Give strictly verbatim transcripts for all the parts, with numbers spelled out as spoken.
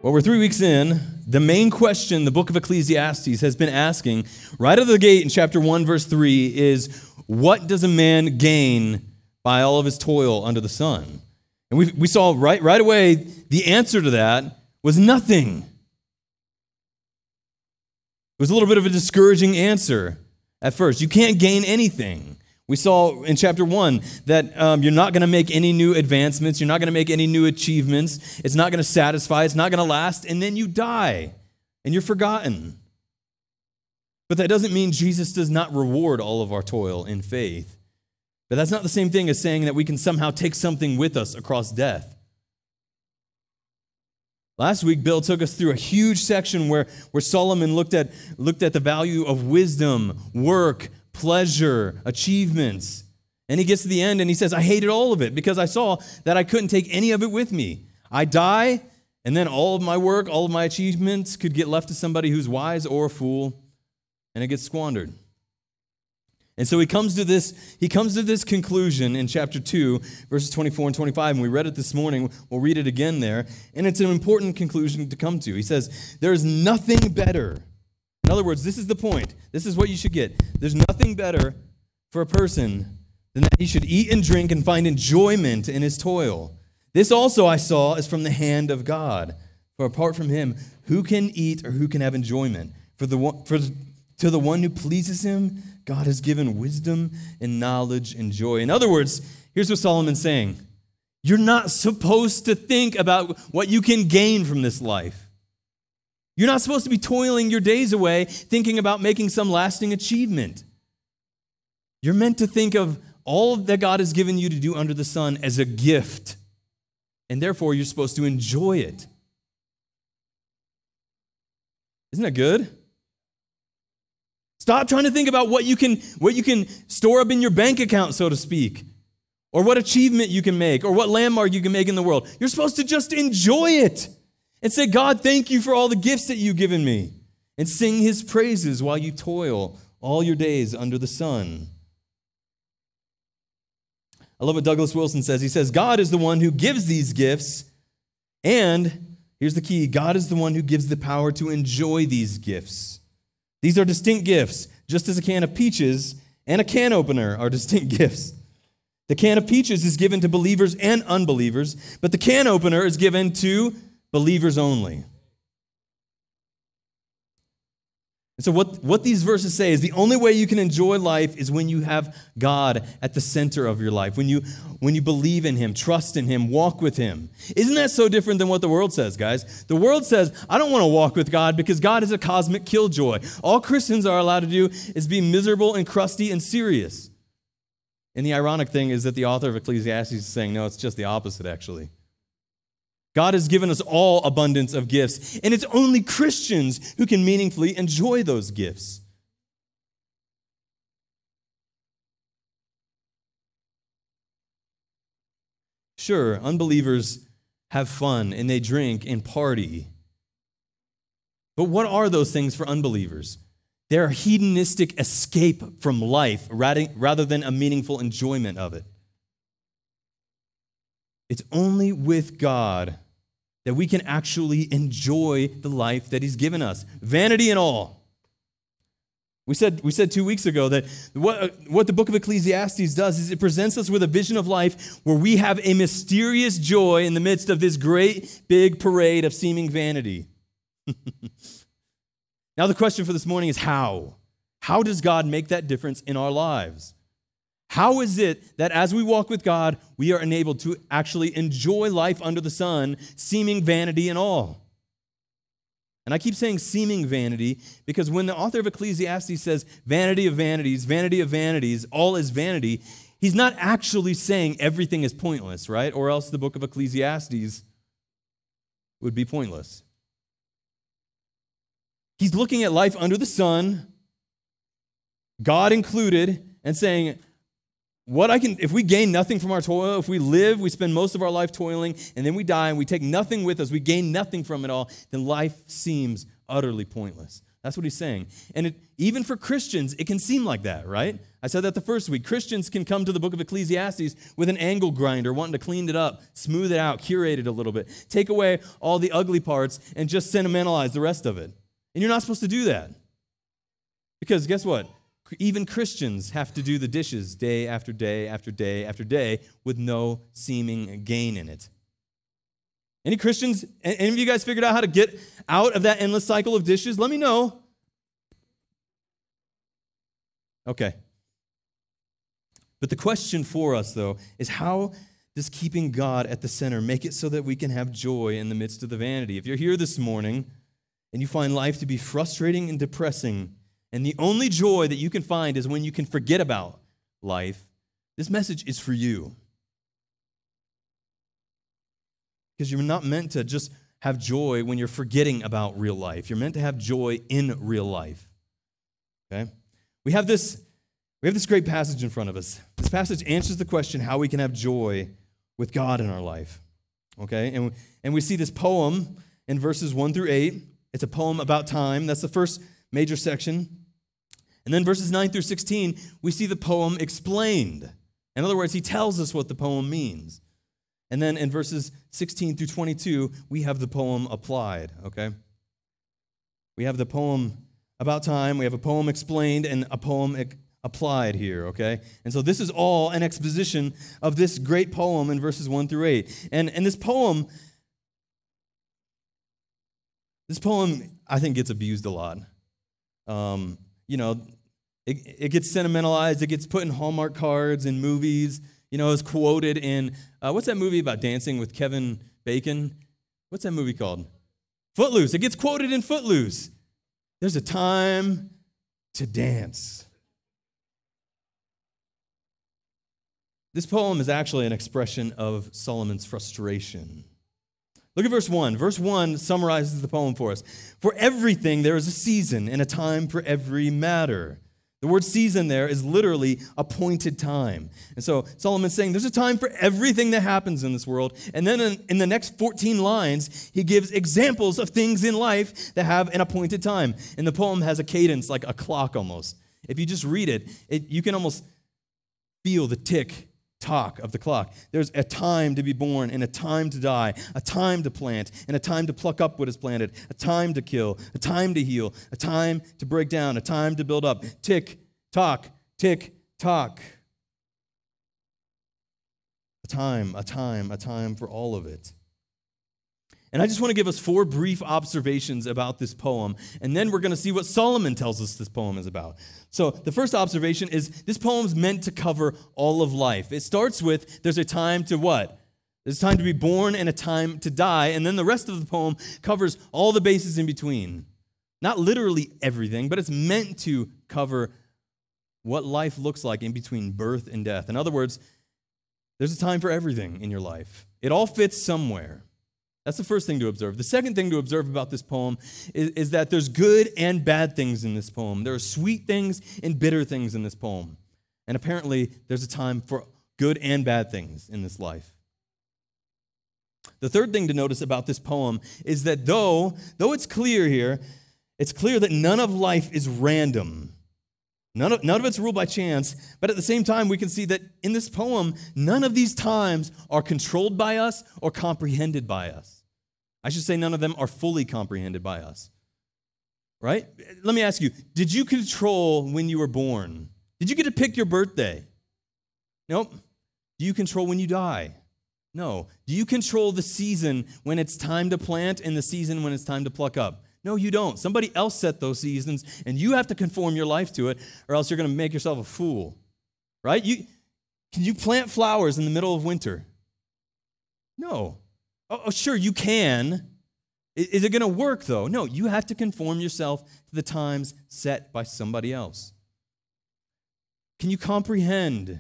Well, we're three weeks in. The main question the book of Ecclesiastes has been asking right out of the gate in chapter one, verse three is, what does a man gain by all of his toil under the sun? And we, we saw right, right away the answer to that was nothing. It was a little bit of a discouraging answer at first. You can't gain anything. We saw in chapter one that um, you're not going to make any new advancements. You're not going to make any new achievements. It's not going to satisfy. It's not going to last. And then you die and you're forgotten. But that doesn't mean Jesus does not reward all of our toil in faith. But that's not the same thing as saying that we can somehow take something with us across death. Last week, Bill took us through a huge section where, where Solomon looked at, looked at the value of wisdom, work, pleasure, achievements. And he gets to the end and he says, I hated all of it because I saw that I couldn't take any of it with me. I die, and then all of my work, all of my achievements could get left to somebody who's wise or a fool, and it gets squandered. And so he comes to this, he comes to this conclusion in chapter two, verses twenty-four and twenty-five, and we read it this morning. We'll read it again there, and it's an important conclusion to come to. He says, there is nothing better. In other words, this is the point. This is what you should get. There's nothing better for a person than that he should eat and drink and find enjoyment in his toil. This also I saw is from the hand of God. For apart from him, who can eat or who can have enjoyment? For the one, for to the one who pleases him, God has given wisdom and knowledge and joy. In other words, here's what Solomon's saying. You're not supposed to think about what you can gain from this life. You're not supposed to be toiling your days away thinking about making some lasting achievement. You're meant to think of all that God has given you to do under the sun as a gift, and therefore you're supposed to enjoy it. Isn't that good? Stop trying to think about what you can, what you can store up in your bank account, so to speak, or what achievement you can make, or what landmark you can make in the world. You're supposed to just enjoy it. And say, God, thank you for all the gifts that you've given me. And sing his praises while you toil all your days under the sun. I love what Douglas Wilson says. He says, God is the one who gives these gifts. And here's the key. God is the one who gives the power to enjoy these gifts. These are distinct gifts, just as a can of peaches and a can opener are distinct gifts. The can of peaches is given to believers and unbelievers, but the can opener is given to believers only. And so what, what these verses say is the only way you can enjoy life is when you have God at the center of your life, when you, when you believe in him, trust in him, walk with him. Isn't that so different than what the world says, guys? The world says, I don't want to walk with God because God is a cosmic killjoy. All Christians are allowed to do is be miserable and crusty and serious. And the ironic thing is that the author of Ecclesiastes is saying, no, it's just the opposite, actually. God has given us all abundance of gifts, and it's only Christians who can meaningfully enjoy those gifts. Sure, unbelievers have fun and they drink and party. But what are those things for unbelievers? They're a hedonistic escape from life rather than a meaningful enjoyment of it. It's only with God that we can actually enjoy the life that he's given us, vanity and all. We said, we said two weeks ago that what, what the book of Ecclesiastes does is it presents us with a vision of life where we have a mysterious joy in the midst of this great big parade of seeming vanity. Now the question for this morning is how? How does God make that difference in our lives? How is it that as we walk with God, we are enabled to actually enjoy life under the sun, seeming vanity and all? And I keep saying seeming vanity because when the author of Ecclesiastes says vanity of vanities, vanity of vanities, all is vanity, he's not actually saying everything is pointless, right? Or else the book of Ecclesiastes would be pointless. He's looking at life under the sun, God included, and saying, What I can, if we gain nothing from our toil, if we live, we spend most of our life toiling, and then we die and we take nothing with us, we gain nothing from it all, then life seems utterly pointless. That's what he's saying. And it, even for Christians, it can seem like that, right? I said that the first week. Christians can come to the book of Ecclesiastes with an angle grinder, wanting to clean it up, smooth it out, curate it a little bit, take away all the ugly parts, and just sentimentalize the rest of it. And you're not supposed to do that. Because guess what? Even Christians have to do the dishes day after day after day after day with no seeming gain in it. Any Christians, any of you guys figured out how to get out of that endless cycle of dishes? Let me know. Okay. But the question for us, though, is how does keeping God at the center make it so that we can have joy in the midst of the vanity? If you're here this morning and you find life to be frustrating and depressing, and the only joy that you can find is when you can forget about life, this message is for you. Because you're not meant to just have joy when you're forgetting about real life. You're meant to have joy in real life. Okay? We have this, we have this great passage in front of us. This passage answers the question how we can have joy with God in our life. Okay? And, and we see this poem in verses one through eight. It's a poem about time. That's the first major section. And then verses nine through sixteen, we see the poem explained. In other words, he tells us what the poem means. And then in verses sixteen through twenty-two, we have the poem applied, okay? We have the poem about time, we have a poem explained, and a poem e- applied here, okay? And so this is all an exposition of this great poem in verses one through eight. And, and this poem, this poem, I think, gets abused a lot. Um, you know, it, it gets sentimentalized, it gets put in Hallmark cards in movies. You know, it's quoted in, uh, what's that movie about dancing with Kevin Bacon? What's that movie called? Footloose. It gets quoted in Footloose. There's a time to dance. This poem is actually an expression of Solomon's frustration. Look at verse one. Verse one summarizes the poem for us. For everything there is a season and a time for every matter. The word season there is literally appointed time. And so Solomon's saying there's a time for everything that happens in this world. And then in, in the next fourteen lines, he gives examples of things in life that have an appointed time. And the poem has a cadence like a clock almost. If you just read it, it you can almost feel the tick talk of the clock. There's a time to be born and a time to die, a time to plant and a time to pluck up what is planted, a time to kill, a time to heal, a time to break down, a time to build up. Tick, tock, tick, tock. A time, a time, a time for all of it. And I just want to give us four brief observations about this poem, and then we're going to see what Solomon tells us this poem is about. So the first observation is this poem's meant to cover all of life. It starts with there's a time to what? There's a time to be born and a time to die, and then the rest of the poem covers all the bases in between. Not literally everything, but it's meant to cover what life looks like in between birth and death. In other words, there's a time for everything in your life. It all fits somewhere. That's the first thing to observe. The second thing to observe about this poem is, is that there's good and bad things in this poem. There are sweet things and bitter things in this poem. And apparently, there's a time for good and bad things in this life. The third thing to notice about this poem is that though, though it's clear here, it's clear that none of life is random. None of, none of it's ruled by chance, but at the same time, we can see that in this poem, none of these times are controlled by us or comprehended by us. I should say none of them are fully comprehended by us, right? Let me ask you, did you control when you were born? Did you get to pick your birthday? Nope. Do you control when you die? No. Do you control the season when it's time to plant and the season when it's time to pluck up? No, you don't. Somebody else set those seasons, and you have to conform your life to it, or else you're going to make yourself a fool, right? You, can you plant flowers in the middle of winter? No. Oh, oh sure, you can. Is, is it going to work, though? No, you have to conform yourself to the times set by somebody else. Can you comprehend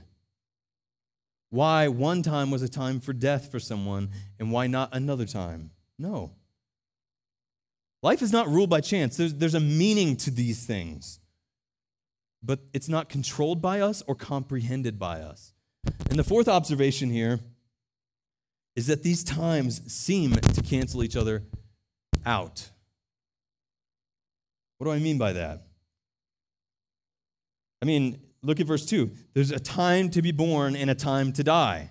why one time was a time for death for someone and why not another time? No. Life is not ruled by chance. There's, there's a meaning to these things. But it's not controlled by us or comprehended by us. And the fourth observation here is that these times seem to cancel each other out. What do I mean by that? I mean, look at verse two. There's a time to be born and a time to die.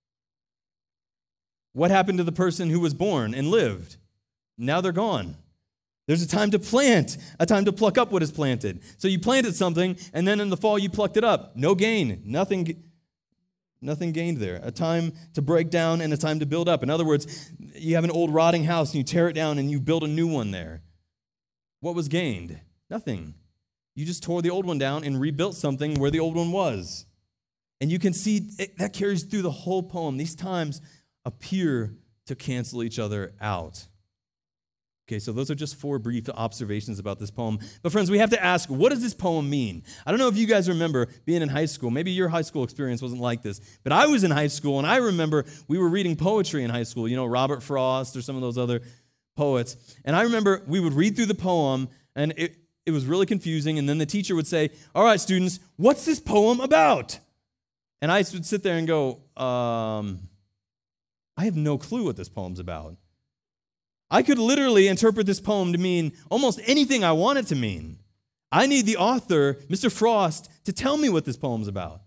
What happened to the person who was born and lived? Now they're gone. There's a time to plant, a time to pluck up what is planted. So you planted something, and then in the fall you plucked it up. No gain, nothing, nothing gained there. A time to break down and a time to build up. In other words, you have an old rotting house, and you tear it down, and you build a new one there. What was gained? Nothing. You just tore the old one down and rebuilt something where the old one was. And you can see it, that carries through the whole poem. These times appear to cancel each other out. Okay, so those are just four brief observations about this poem. But friends, we have to ask, what does this poem mean? I don't know if you guys remember being in high school. Maybe your high school experience wasn't like this. But I was in high school, and I remember we were reading poetry in high school. You know, Robert Frost or some of those other poets. And I remember we would read through the poem, and it, it was really confusing. And then the teacher would say, all right, students, what's this poem about? And I would sit there and go, um, I have no clue what this poem's about. I could literally interpret this poem to mean almost anything I want it to mean. I need the author, Mister Frost, to tell me what this poem's about.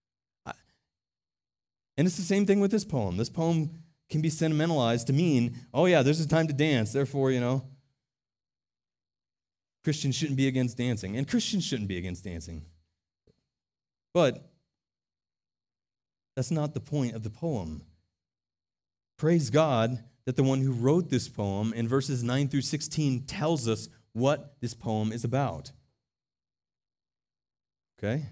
And it's the same thing with this poem. This poem can be sentimentalized to mean, oh yeah, there's a time to dance, therefore, you know, Christians shouldn't be against dancing, and Christians shouldn't be against dancing. But that's not the point of the poem. Praise God that the one who wrote this poem in verses nine through sixteen tells us what this poem is about. Okay?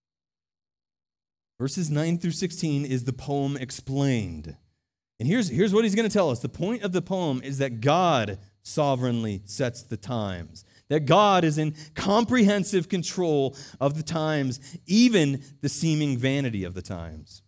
Verses nine through sixteen is the poem explained. And here's, here's what he's going to tell us. The point of the poem is that God sovereignly sets the times. That God is in comprehensive control of the times, even the seeming vanity of the times.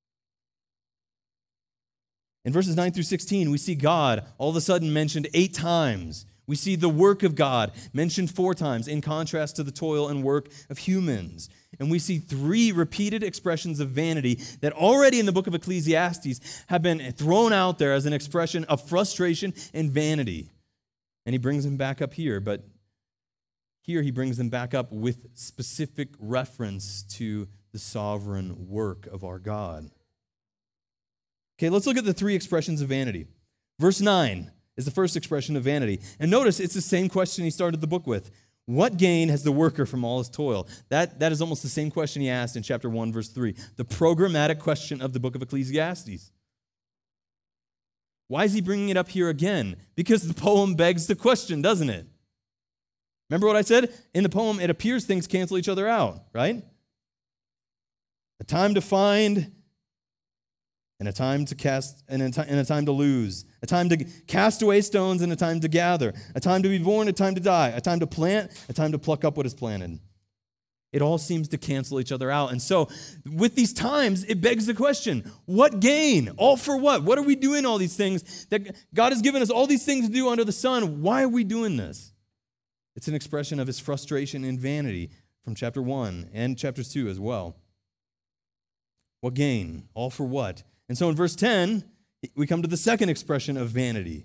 In verses nine through sixteen, we see God all of a sudden mentioned eight times. We see the work of God mentioned four times, in contrast to the toil and work of humans. And we see three repeated expressions of vanity that already in the book of Ecclesiastes have been thrown out there as an expression of frustration and vanity. And he brings them back up here, but here he brings them back up with specific reference to the sovereign work of our God. Okay, let's look at the three expressions of vanity. Verse nine is the first expression of vanity. And notice it's the same question he started the book with. What gain has the worker from all his toil? That, that is almost the same question he asked in chapter one, verse three. The programmatic question of the book of Ecclesiastes. Why is he bringing it up here again? Because the poem begs the question, doesn't it? Remember what I said? In the poem, it appears things cancel each other out, right? A time to find, and a time to cast, and a, t- and a time to lose, a time to cast away stones and a time to gather, a time to be born, a time to die, a time to plant, a time to pluck up what is planted. It all seems to cancel each other out. And so with these times, it begs the question, what gain? All for what? What are we doing all these things? That God has given us all these things to do under the sun. Why are we doing this? It's an expression of his frustration and vanity from chapter one and chapter two as well. What gain? All for what? And so in verse ten, we come to the second expression of vanity.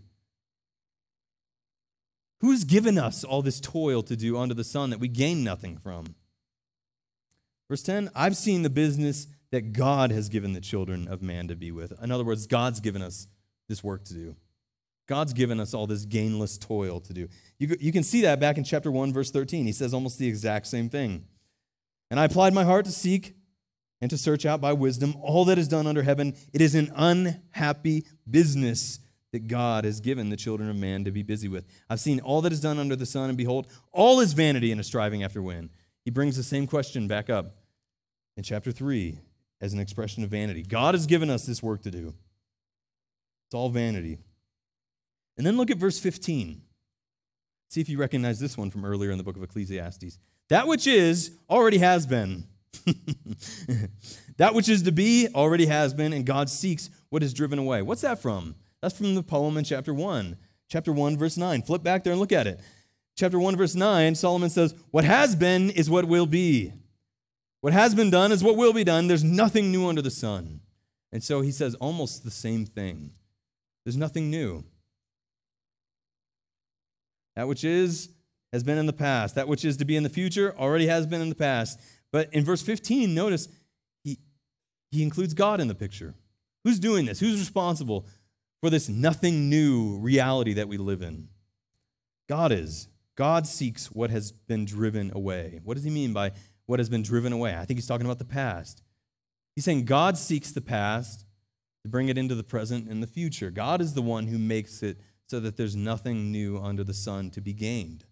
Who's given us all this toil to do under the sun that we gain nothing from? Verse ten, I've seen the business that God has given the children of man to be with. In other words, God's given us this work to do. God's given us all this gainless toil to do. You, you can see that back in chapter one, verse thirteen. He says almost the exact same thing. And I applied my heart to seek and to search out by wisdom all that is done under heaven. It is an unhappy business that God has given the children of man to be busy with. I've seen all that is done under the sun, and behold, all is vanity and a striving after wind. He brings the same question back up in chapter three as an expression of vanity. God has given us this work to do. It's all vanity. And then look at verse fifteen. See if you recognize this one from earlier in the book of Ecclesiastes. That which is already has been. That which is to be already has been, and God seeks what is driven away. What's that from? That's from the poem in chapter one. Chapter one, verse nine. Flip back there and look at it. Chapter one, verse nine, Solomon says, what has been is what will be. What has been done is what will be done. There's nothing new under the sun. And so he says almost the same thing. There's nothing new. That which is has been in the past. That which is to be in the future already has been in the past. But in verse fifteen, notice he, he includes God in the picture. Who's doing this? Who's responsible for this nothing new reality that we live in? God is. God seeks what has been driven away. What does he mean by what has been driven away? I think he's talking about the past. He's saying God seeks the past to bring it into the present and the future. God is the one who makes it so that there's nothing new under the sun to be gained.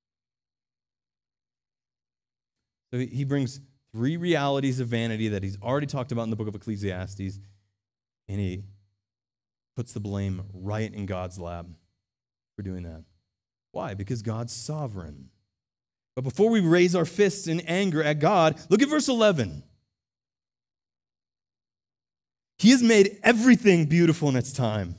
So he brings three realities of vanity that he's already talked about in the book of Ecclesiastes, and he puts the blame right in God's lap for doing that. Why? Because God's sovereign. But before we raise our fists in anger at God, look at verse eleven. He has made everything beautiful in its time.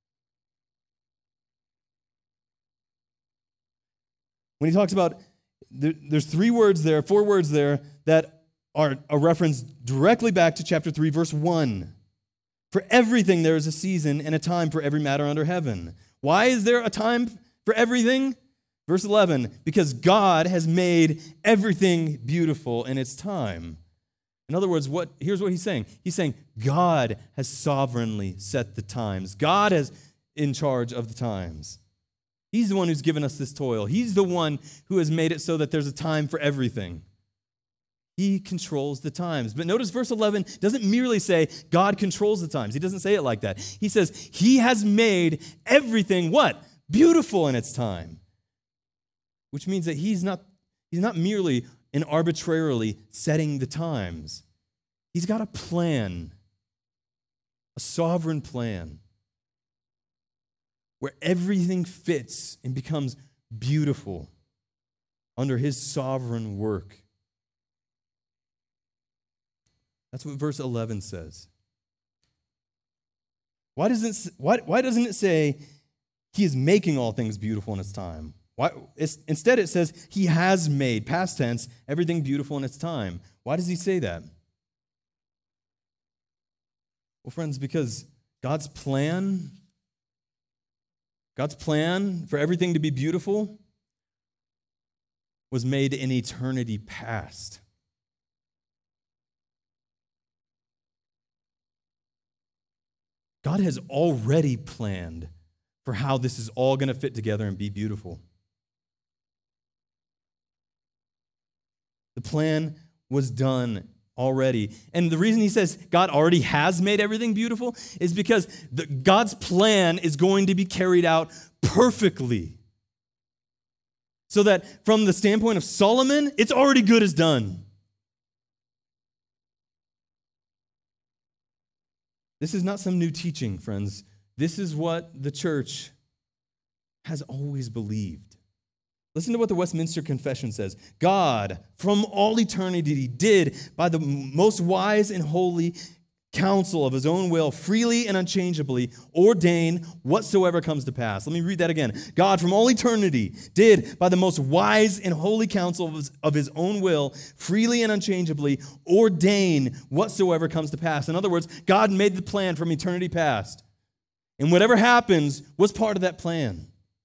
When he talks about, there, there's three words there, four words there that are a reference directly back to chapter three, verse one. For everything there is a season and a time for every matter under heaven. Why is there a time for everything? Verse eleven, because God has made everything beautiful in its time. In other words, what here's what he's saying. He's saying God has sovereignly set the times. God is in charge of the times. He's the one who's given us this toil. He's the one who has made it so that there's a time for everything. He controls the times. But notice verse eleven doesn't merely say God controls the times. He doesn't say it like that. He says he has made everything what? Beautiful in its time. Which means that he's not, he's not merely and arbitrarily setting the times. He's got a plan, a sovereign plan, where everything fits and becomes beautiful under his sovereign work. That's what verse eleven says. Why doesn't it, why, why doesn't it say he is making all things beautiful in its time? Why, instead, it says he has made, past tense, everything beautiful in its time. Why does he say that? Well, friends, because God's plan, God's plan for everything to be beautiful was made in eternity past. God has already planned for how this is all going to fit together and be beautiful. The plan was done already. And the reason he says God already has made everything beautiful is because the, God's plan is going to be carried out perfectly. So that from the standpoint of Solomon, it's already good as done. This is not some new teaching, friends. This is what the church has always believed. Listen to what the Westminster Confession says. God, from all eternity, did, by the most wise and holy counsel of his own will, freely and unchangeably ordain whatsoever comes to pass. Let me read that again. God, from all eternity, did, by the most wise and holy counsel of his, of his own will, freely and unchangeably ordain whatsoever comes to pass. In other words, God made the plan from eternity past. And whatever happens was part of that plan.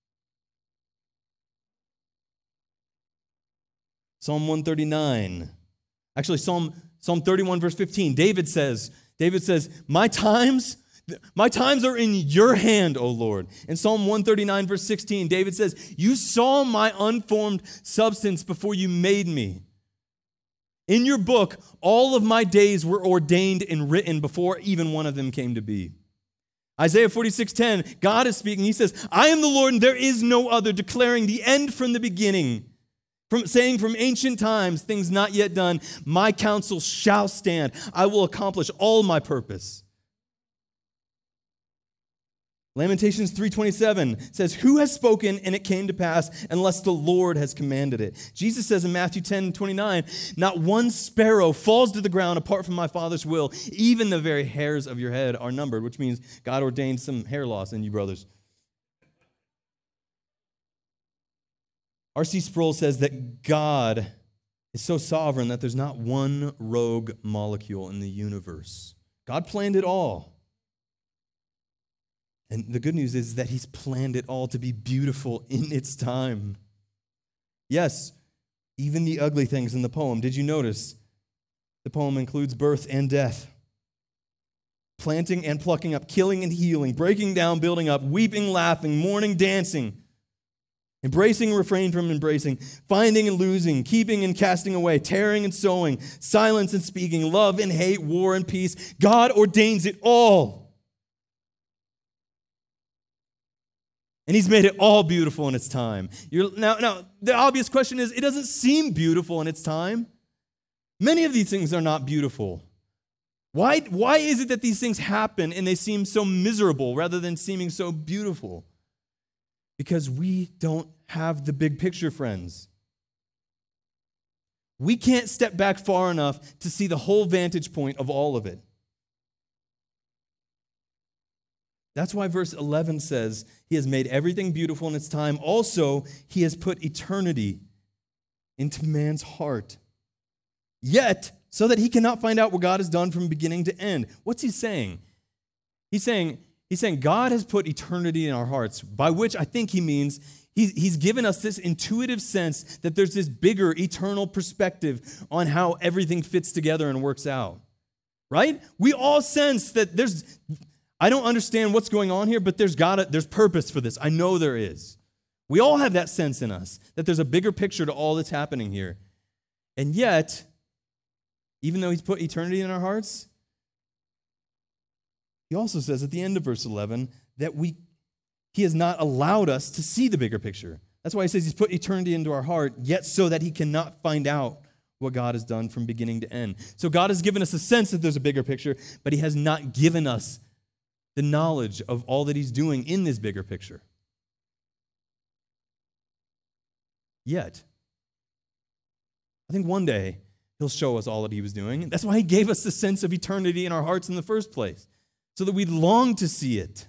Psalm one thirty-nine. Actually, Psalm, Psalm thirty-one, verse fifteen. David says, David says, my times, my times are in your hand, O Lord. In Psalm one thirty-nine, verse sixteen, David says, you saw my unformed substance before you made me. In your book, all of my days were ordained and written before even one of them came to be. Isaiah forty-six ten, God is speaking. He says, I am the Lord and there is no other, declaring the end from the beginning. From saying from ancient times, things not yet done, my counsel shall stand. I will accomplish all my purpose. Lamentations three twenty-seven says, who has spoken and it came to pass unless the Lord has commanded it? Jesus says in Matthew ten twenty-nine, not one sparrow falls to the ground apart from my Father's will. Even the very hairs of your head are numbered, which means God ordained some hair loss in you brothers. R C Sproul says that God is so sovereign that there's not one rogue molecule in the universe. God planned it all. And the good news is that he's planned it all to be beautiful in its time. Yes, even the ugly things in the poem. Did you notice? The poem includes birth and death, planting and plucking up, killing and healing, breaking down, building up, weeping, laughing, mourning, dancing, embracing and refraining from embracing, finding and losing, keeping and casting away, tearing and sowing, silence and speaking, love and hate, war and peace. God ordains it all. And he's made it all beautiful in its time. You're, now, now, the obvious question is, it doesn't seem beautiful in its time. Many of these things are not beautiful. Why, why is it that these things happen and they seem so miserable rather than seeming so beautiful? Because we don't have the big picture, friends. We can't step back far enough to see the whole vantage point of all of it. That's why verse eleven says, he has made everything beautiful in its time. Also, he has put eternity into man's heart. Yet, so that he cannot find out what God has done from beginning to end. What's he saying? He's saying, he's saying God has put eternity in our hearts, by which I think he means he's, he's given us this intuitive sense that there's this bigger eternal perspective on how everything fits together and works out. Right? We all sense that there's... I don't understand what's going on here, but there's got there's purpose for this. I know there is. We all have that sense in us, that there's a bigger picture to all that's happening here. And yet, even though he's put eternity in our hearts, he also says at the end of verse eleven that we he has not allowed us to see the bigger picture. That's why he says he's put eternity into our heart, yet so that he cannot find out what God has done from beginning to end. So God has given us a sense that there's a bigger picture, but he has not given us the knowledge of all that he's doing in this bigger picture. Yet, I think one day he'll show us all that he was doing. That's why he gave us the sense of eternity in our hearts in the first place, so that we'd long to see it.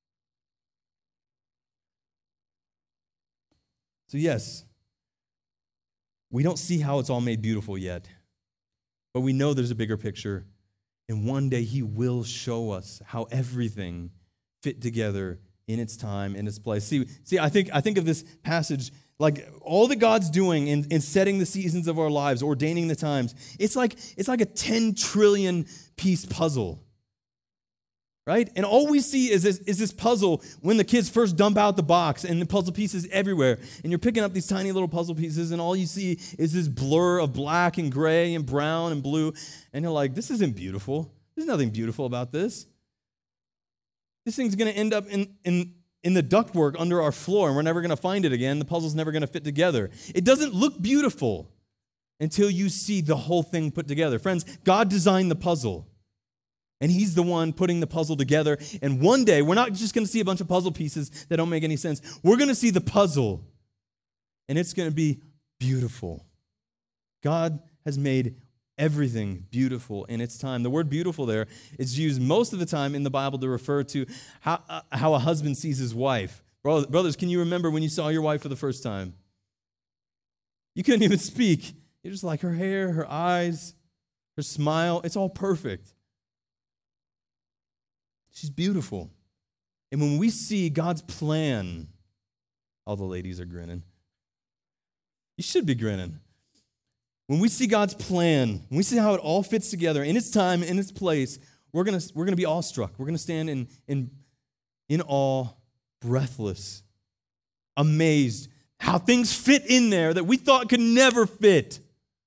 So yes, we don't see how it's all made beautiful yet, but we know there's a bigger picture. And one day he will show us how everything fit together in its time, in its place. See, see, I think I think of this passage like all that God's doing in, in setting the seasons of our lives, ordaining the times. It's like it's like a ten trillion piece puzzle. Right? And all we see is this, is this puzzle when the kids first dump out the box and the puzzle pieces everywhere. And you're picking up these tiny little puzzle pieces and all you see is this blur of black and gray and brown and blue. And you're like, this isn't beautiful. There's nothing beautiful about this. This thing's going to end up in, in, in the ductwork under our floor and we're never going to find it again. The puzzle's never going to fit together. It doesn't look beautiful until you see the whole thing put together. Friends, God designed the puzzle. And he's the one putting the puzzle together. And one day, we're not just going to see a bunch of puzzle pieces that don't make any sense. We're going to see the puzzle. And it's going to be beautiful. God has made everything beautiful in its time. The word beautiful there is used most of the time in the Bible to refer to how, uh, how a husband sees his wife. Brothers, can you remember when you saw your wife for the first time? You couldn't even speak. You're just like her hair, her eyes, her smile. It's all perfect. She's beautiful. And when we see God's plan, all the ladies are grinning. You should be grinning. When we see God's plan, when we see how it all fits together in its time, in its place, we're going to we're going to be awestruck. We're going to stand in, in, in awe, breathless, amazed, how things fit in there that we thought could never fit.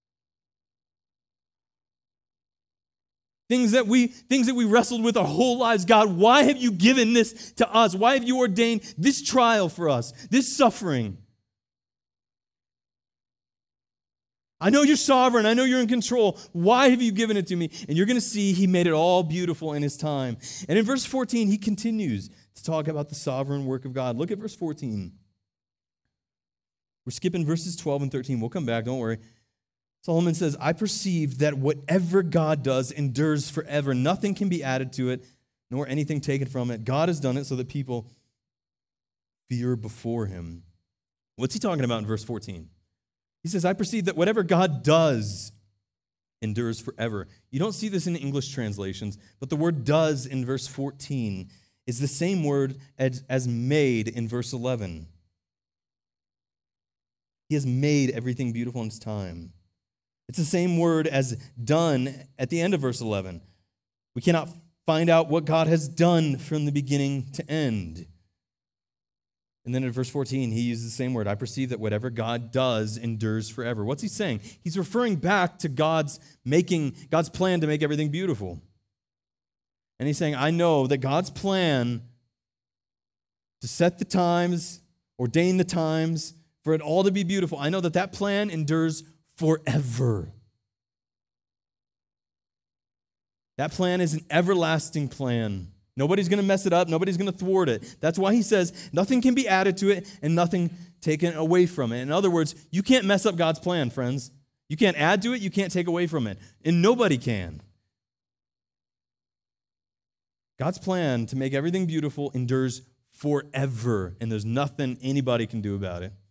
Things that we things that we wrestled with our whole lives. God, why have you given this to us? Why have you ordained this trial for us, this suffering? I know you're sovereign. I know you're in control. Why have you given it to me? And you're going to see he made it all beautiful in his time. And in verse fourteen, he continues to talk about the sovereign work of God. Look at verse fourteen. We're skipping verses twelve and thirteen. We'll come back. Don't worry. Solomon says, I perceive that whatever God does endures forever. Nothing can be added to it, nor anything taken from it. God has done it so that people fear before him. What's he talking about in verse fourteen? He says, I perceive that whatever God does endures forever. You don't see this in English translations, but the word does in verse fourteen is the same word as, as made in verse eleven. He has made everything beautiful in its time. It's the same word as done at the end of verse eleven. We cannot find out what God has done from the beginning to end. And then in verse fourteen, he uses the same word. I perceive that whatever God does endures forever. What's he saying? He's referring back to God's making, God's plan to make everything beautiful. And he's saying, I know that God's plan to set the times, ordain the times, for it all to be beautiful, I know that that plan endures forever. That plan is an everlasting plan. Nobody's going to mess it up. Nobody's going to thwart it. That's why he says nothing can be added to it and nothing taken away from it. In other words, you can't mess up God's plan, friends. You can't add to it. You can't take away from it. And nobody can. God's plan to make everything beautiful endures forever, and there's nothing anybody can do about it.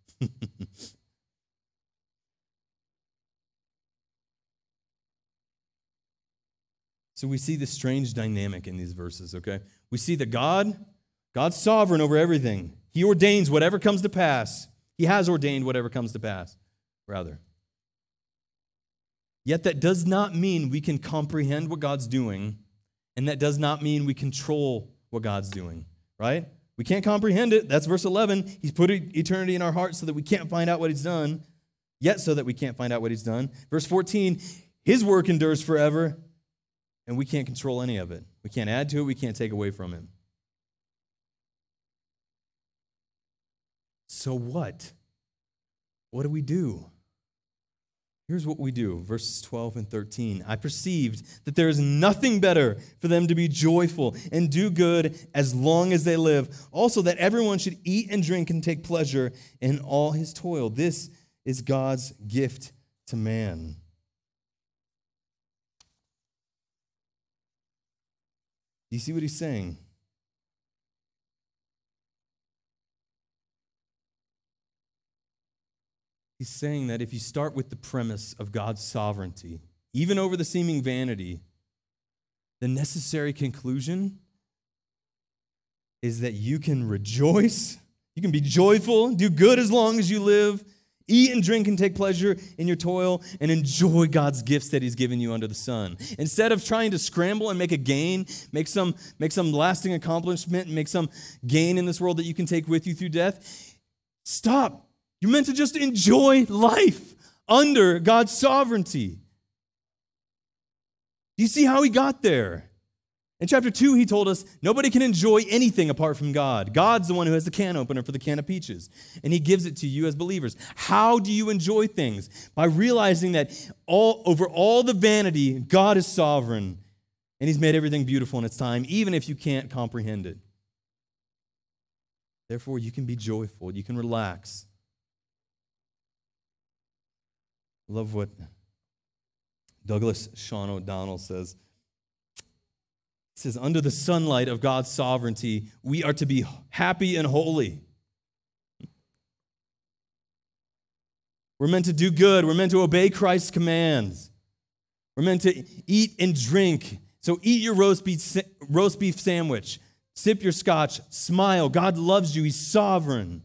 So we see this strange dynamic in these verses, okay? We see that God, God's sovereign over everything. He ordains whatever comes to pass. He has ordained whatever comes to pass, rather. Yet that does not mean we can comprehend what God's doing, and that does not mean we control what God's doing, right? We can't comprehend it. That's verse eleven. He's put eternity in our hearts so that we can't find out what he's done, yet so that we can't find out what he's done. Verse fourteen, his work endures forever, and we can't control any of it. We can't add to it. We can't take away from it. So what? What do we do? Here's what we do, verses twelve and thirteen. I perceived that there is nothing better for them to be joyful and do good as long as they live. Also, that everyone should eat and drink and take pleasure in all his toil. This is God's gift to man. Do you see what he's saying? He's saying that if you start with the premise of God's sovereignty, even over the seeming vanity, the necessary conclusion is that you can rejoice, you can be joyful, do good as long as you live, eat and drink and take pleasure in your toil, and enjoy God's gifts that he's given you under the sun. Instead of trying to scramble and make a gain, make some, make some lasting accomplishment, make some gain in this world that you can take with you through death, stop. You're meant to just enjoy life under God's sovereignty. Do you see how he got there? In chapter two, he told us nobody can enjoy anything apart from God. God's the one who has the can opener for the can of peaches, and he gives it to you as believers. How do you enjoy things? By realizing that all over all the vanity, God is sovereign, and he's made everything beautiful in its time, even if you can't comprehend it. Therefore, you can be joyful. You can relax. Love what Douglas Sean O'Donnell says. He says, under the sunlight of God's sovereignty, we are to be happy and holy. We're meant to do good. We're meant to obey Christ's commands. We're meant to eat and drink. So eat your roast beef, roast beef sandwich. Sip your scotch. Smile. God loves you. He's sovereign.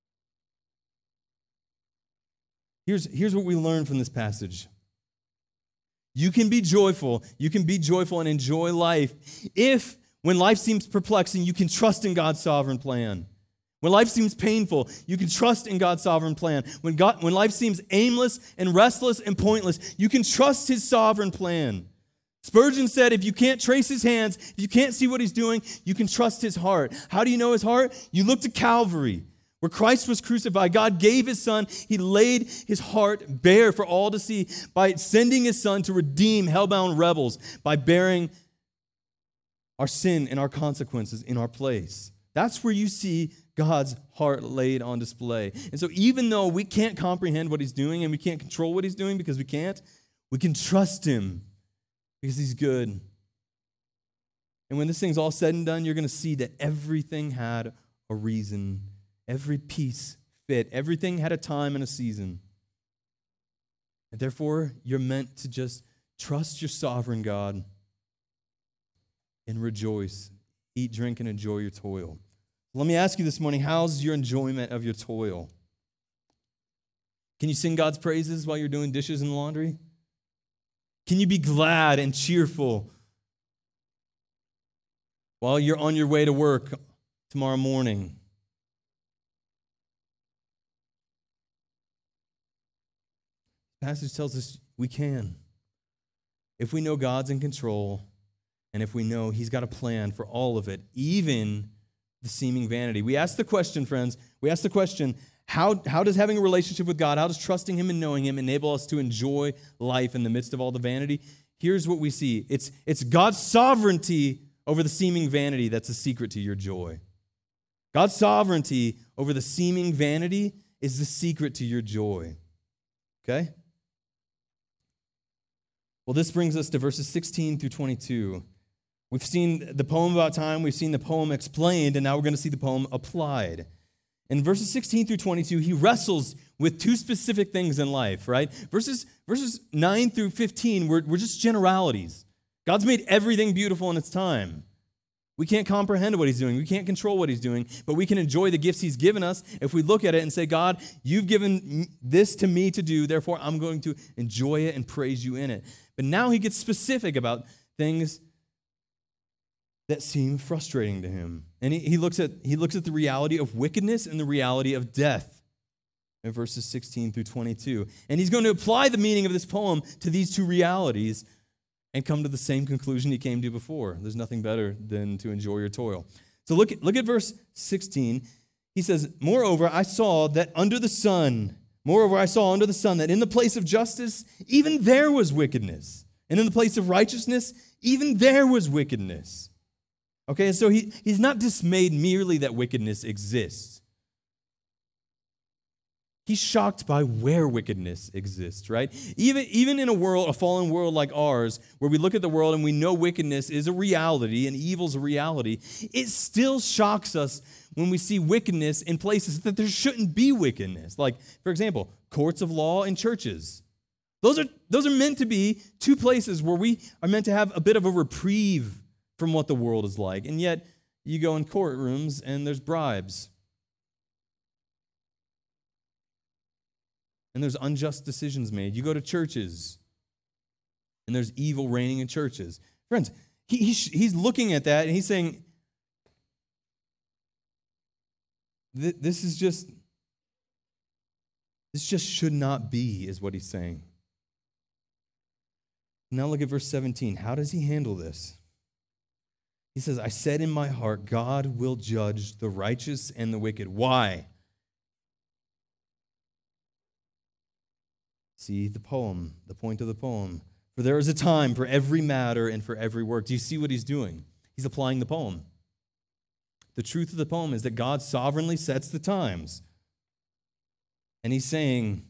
Here's, here's what we learn from this passage. You can be joyful. You can be joyful and enjoy life if, when life seems perplexing, you can trust in God's sovereign plan. When life seems painful, you can trust in God's sovereign plan. When, God, when life seems aimless and restless and pointless, you can trust his sovereign plan. Spurgeon said, if you can't trace his hands, if you can't see what he's doing, you can trust his heart. How do you know his heart? You look to Calvary, where Christ was crucified. God gave his son. He laid his heart bare for all to see by sending his son to redeem hell-bound rebels, by bearing our sin and our consequences in our place. That's where you see God's heart laid on display. And so even though we can't comprehend what he's doing and we can't control what he's doing because we can't, we can trust him because he's good. And when this thing's all said and done, you're going to see that everything had a reason. Every piece fit. Everything had a time and a season. And therefore, you're meant to just trust your sovereign God and rejoice. Eat, drink, and enjoy your toil. Let me ask you this morning, how's your enjoyment of your toil? Can you sing God's praises while you're doing dishes and laundry? Can you be glad and cheerful while you're on your way to work tomorrow morning? The passage tells us we can. If we know God's in control, and if we know He's got a plan for all of it, even the seeming vanity. We ask the question, friends, we ask the question, how, how does having a relationship with God, how does trusting Him and knowing Him enable us to enjoy life in the midst of all the vanity? Here's what we see. It's, it's God's sovereignty over the seeming vanity that's the secret to your joy. God's sovereignty over the seeming vanity is the secret to your joy. Okay? Well, this brings us to verses sixteen through twenty-two. We've seen the poem about time, we've seen the poem explained, and now we're going to see the poem applied. In verses sixteen through twenty-two, he wrestles with two specific things in life, right? Verses, verses nine through fifteen were, were just generalities. God's made everything beautiful in its time. We can't comprehend what He's doing. We can't control what He's doing, but we can enjoy the gifts He's given us if we look at it and say, God, you've given this to me to do, therefore I'm going to enjoy it and praise you in it. But now he gets specific about things that seem frustrating to him. And he, he, looks at, he looks at the reality of wickedness and the reality of death in verses sixteen through twenty-two. And he's going to apply the meaning of this poem to these two realities and come to the same conclusion he came to before. There's nothing better than to enjoy your toil. So look at, look at verse sixteen. He says, moreover, I saw that under the sun, moreover, I saw under the sun that in the place of justice, even there was wickedness. And in the place of righteousness, even there was wickedness. Okay, and so he, he's not dismayed merely that wickedness exists. He's shocked by where wickedness exists, right? Even, even in a world, a fallen world like ours, where we look at the world and we know wickedness is a reality and evil's a reality, it still shocks us when we see wickedness in places that there shouldn't be wickedness. Like, for example, courts of law and churches. Those are, those are meant to be two places where we are meant to have a bit of a reprieve from what the world is like. And yet, you go in courtrooms and there's bribes. And there's unjust decisions made. You go to churches, and there's evil reigning in churches. Friends, he, he's, he's looking at that, and he's saying, this is just, this just should not be, is what he's saying. Now look at verse seventeen. How does he handle this? He says, I said in my heart, God will judge the righteous and the wicked. Why? See the poem, the point of the poem. For there is a time for every matter and for every work. Do you see what he's doing? He's applying the poem. The truth of the poem is that God sovereignly sets the times. And he's saying,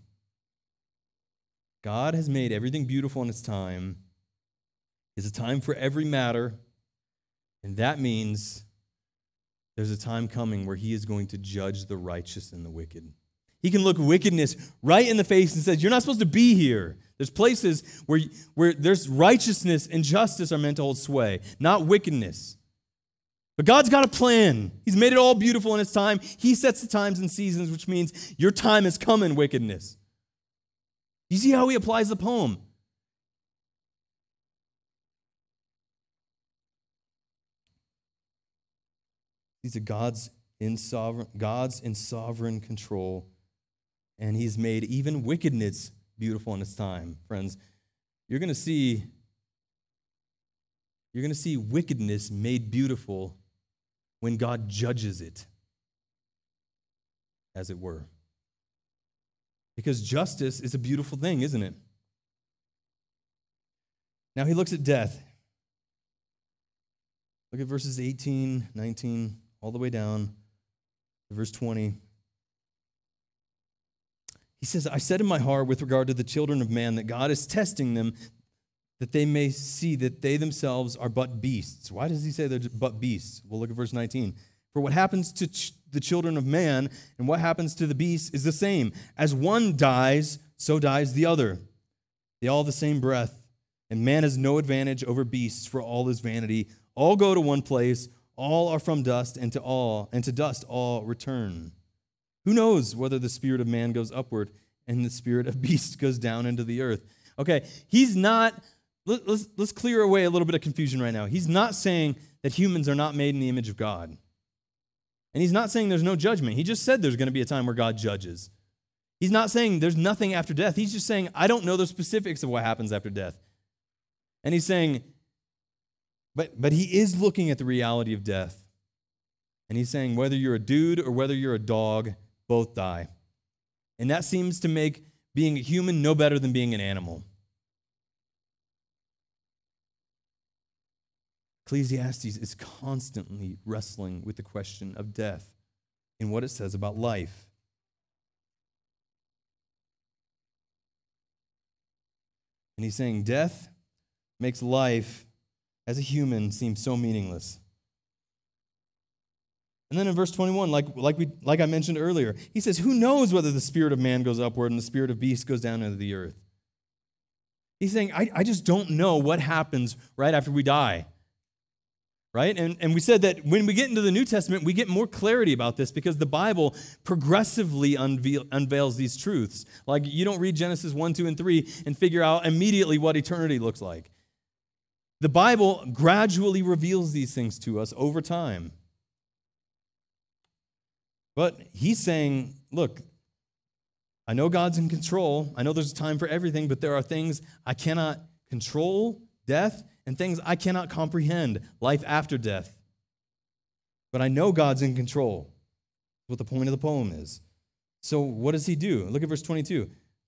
God has made everything beautiful in its time. There's a time for every matter. And that means there's a time coming where he is going to judge the righteous and the wicked. He can look wickedness right in the face and says, you're not supposed to be here. There's places where, where there's righteousness and justice are meant to hold sway, not wickedness. But God's got a plan. He's made it all beautiful in His time. He sets the times and seasons, which means your time is coming, wickedness. You see how he applies the poem? These are God's in sovereign, God's in sovereign control. And he's made even wickedness beautiful in its time. Friends, you're going to see, you're going to see wickedness made beautiful when God judges it, as it were. Because justice is a beautiful thing, isn't it? Now he looks at death. Look at verses eighteen, nineteen, all the way down to verse twenty. He says, I said in my heart with regard to the children of man that God is testing them that they may see that they themselves are but beasts. Why does he say they're but beasts? Well, look at verse nineteen. For what happens to ch- the children of man and what happens to the beasts is the same. As one dies, so dies the other. They all have the same breath, and man has no advantage over beasts, for all is vanity. All go to one place, all are from dust, and to all, and to dust all return. Who knows whether the spirit of man goes upward and the spirit of beast goes down into the earth. Okay, he's not, let, let's, let's clear away a little bit of confusion right now. He's not saying that humans are not made in the image of God. And he's not saying there's no judgment. He just said there's going to be a time where God judges. He's not saying there's nothing after death. He's just saying, I don't know the specifics of what happens after death. And he's saying, but, but he is looking at the reality of death. And he's saying, whether you're a dude or whether you're a dog, both die. And that seems to make being a human no better than being an animal. Ecclesiastes is constantly wrestling with the question of death and what it says about life. And he's saying death makes life as a human seem so meaningless. And then in verse twenty-one, like, like, we, like I mentioned earlier, he says, who knows whether the spirit of man goes upward and the spirit of beast goes down into the earth? He's saying, I, I just don't know what happens right after we die. Right? And, and we said that when we get into the New Testament, we get more clarity about this because the Bible progressively unveil, unveils these truths. Like you don't read Genesis one, two, and three and figure out immediately what eternity looks like. The Bible gradually reveals these things to us over time. But he's saying, look, I know God's in control. I know there's a time for everything, but there are things I cannot control, death, and things I cannot comprehend, life after death. But I know God's in control. That's what the point of the poem is. So what does he do? Look at verse twenty-two.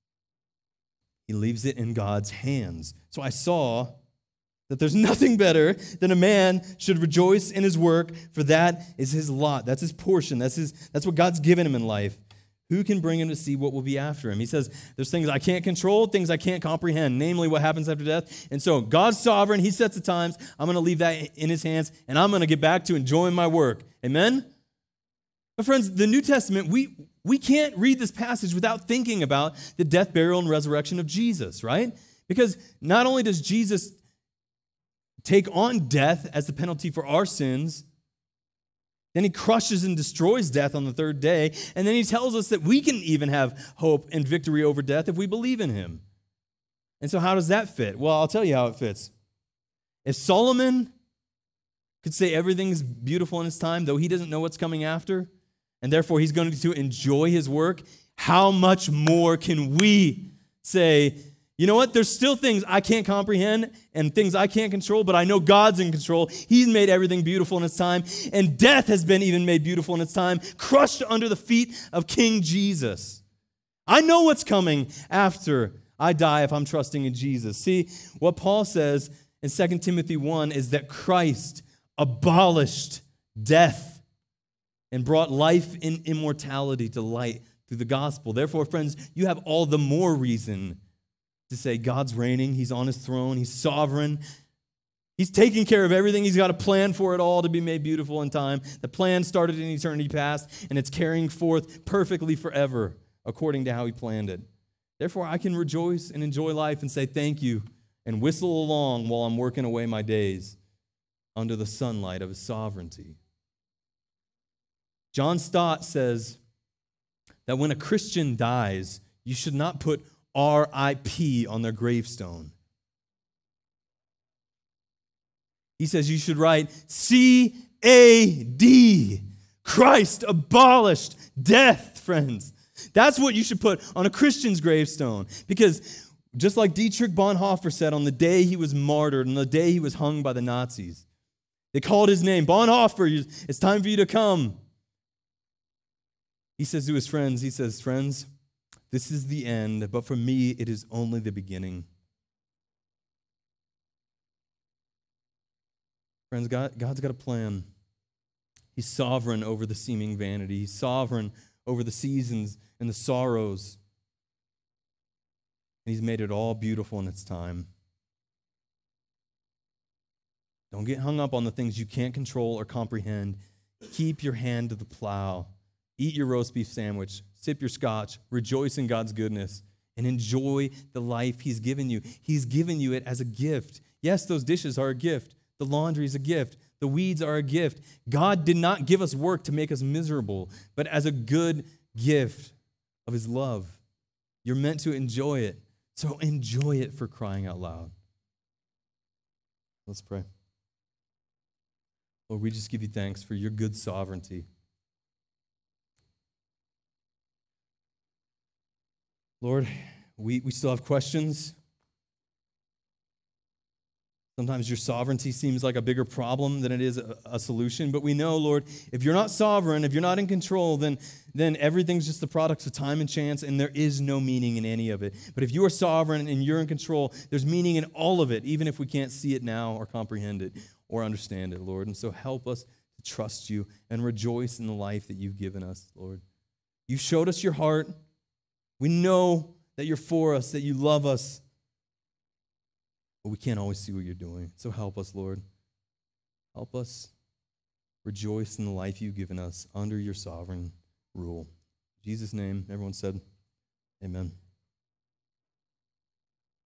He leaves it in God's hands. So I saw that there's nothing better than a man should rejoice in his work, for that is his lot. That's his portion. That's his. That's what God's given him in life. Who can bring him to see what will be after him? He says, there's things I can't control, things I can't comprehend, namely what happens after death. And so God's sovereign. He sets the times. I'm going to leave that in his hands, and I'm going to get back to enjoying my work. Amen? But friends, the New Testament, we, we can't read this passage without thinking about the death, burial, and resurrection of Jesus, right? Because not only does Jesus take on death as the penalty for our sins, then he crushes and destroys death on the third day. And then he tells us that we can even have hope and victory over death if we believe in him. And so how does that fit? Well, I'll tell you how it fits. If Solomon could say everything's beautiful in his time, though he doesn't know what's coming after, and therefore he's going to enjoy his work, how much more can we say, you know what? There's still things I can't comprehend and things I can't control, but I know God's in control. He's made everything beautiful in its time, and death has been even made beautiful in its time, crushed under the feet of King Jesus. I know what's coming after I die if I'm trusting in Jesus. See, what Paul says in Second Timothy one is that Christ abolished death and brought life and immortality to light through the gospel. Therefore, friends, you have all the more reason to say God's reigning, he's on his throne, he's sovereign, he's taking care of everything, he's got a plan for it all to be made beautiful in time. The plan started in eternity past, and it's carrying forth perfectly forever according to how he planned it. Therefore, I can rejoice and enjoy life and say thank you and whistle along while I'm working away my days under the sunlight of his sovereignty. John Stott says that when a Christian dies, you should not put R I P on their gravestone. He says you should write C A D. Christ abolished death, friends. That's what you should put on a Christian's gravestone. Because just like Dietrich Bonhoeffer said on the day he was martyred, on the day he was hung by the Nazis, they called his name, Bonhoeffer, it's time for you to come. He says to his friends, he says, friends, this is the end, but for me, it is only the beginning. Friends, God, God's got a plan. He's sovereign over the seeming vanity. He's sovereign over the seasons and the sorrows. And he's made it all beautiful in its time. Don't get hung up on the things you can't control or comprehend. Keep your hand to the plow. Eat your roast beef sandwich. Sip your scotch. Rejoice in God's goodness. And enjoy the life he's given you. He's given you it as a gift. Yes, those dishes are a gift. The laundry is a gift. The weeds are a gift. God did not give us work to make us miserable, but as a good gift of his love. You're meant to enjoy it. So enjoy it, for crying out loud. Let's pray. Lord, we just give you thanks for your good sovereignty. Lord, we, we still have questions. Sometimes your sovereignty seems like a bigger problem than it is a, a solution. But we know, Lord, if you're not sovereign, if you're not in control, then, then everything's just the product of time and chance, and there is no meaning in any of it. But if you are sovereign and you're in control, there's meaning in all of it, even if we can't see it now or comprehend it or understand it, Lord. And so help us to trust you and rejoice in the life that you've given us, Lord. You've showed us your heart. We know that you're for us, that you love us. But we can't always see what you're doing. So help us, Lord. Help us rejoice in the life you've given us under your sovereign rule. In Jesus' name, everyone said, amen.